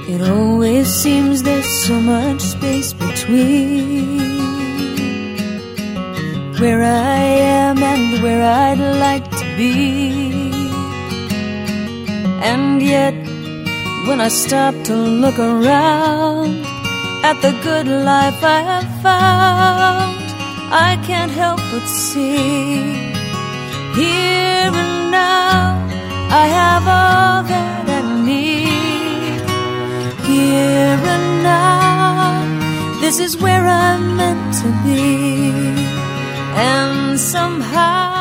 It always seems there's so much space between where I am and where I'd like to be. And yet, when I stop to look around at the good life I have found, I can't help but see, here and now, I have all that I need. Here and now, this is where I'm meant to be. And somehow